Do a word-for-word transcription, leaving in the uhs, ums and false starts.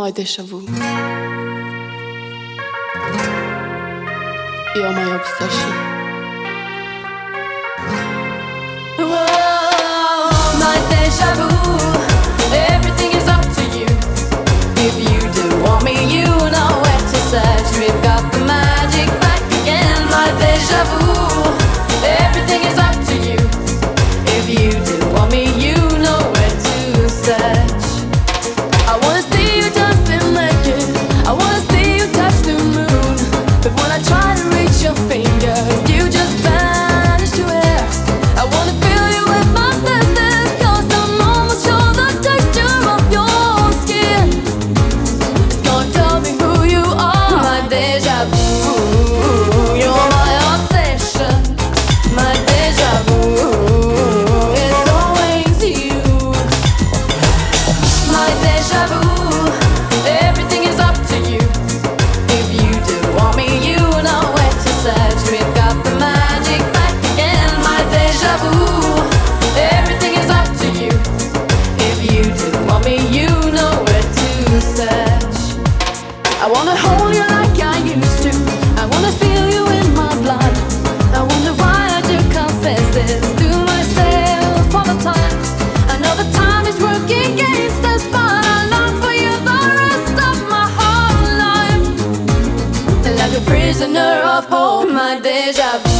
my déjà vu. You're my obsession. Whoa, my déjà vu. Everything is up to you. If you do want me, you know where to search. We've got the magic back again. My déjà vu. Everything is up to you. If you do want me, you know where to search. I wanna see you dancing naked. I wanna see you touch the moon. But when I try to reach your fingers, you just vanish to air. I wanna feel you with my senses, 'cause I'm almost sure the texture of your skin is gonna tell me who you are. My déjà vu, you're my obsession. My déjà vu is always you. My déjà vu, everything is up to you. If you do want me, you know where to search. We've got the magic back again. My déjà vu, everything is up to you. If you do want me, you know where to search. I wanna hold you like I used to. I wanna feel you in my blood. I wonder why I do confess this to myself all the time. I know the time is working against us, but I long for you the rest of my whole life. Like a prisoner of hope, my déjà vu.